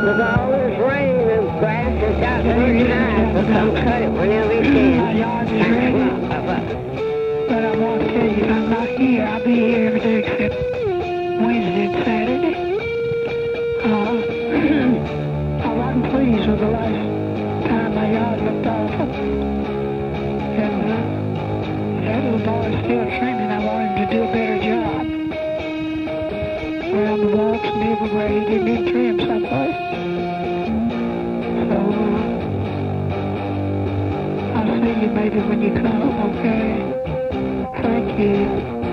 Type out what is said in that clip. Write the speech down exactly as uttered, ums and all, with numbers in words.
With all this rain and grass, it's got pretty nice, so come cut it whenever you can. My yard is ready. But I want to tell you, I'm not here. I'll be here every day except Wednesday and Saturday. Uh, I wasn't pleased with the last time my yard looked awful. And uh, that little boy's still trimming. I want him to do a better job. Around the walks and everywhere, he didn't even trim someplace. So, uh, I'll see you maybe when you come, okay? Thank you.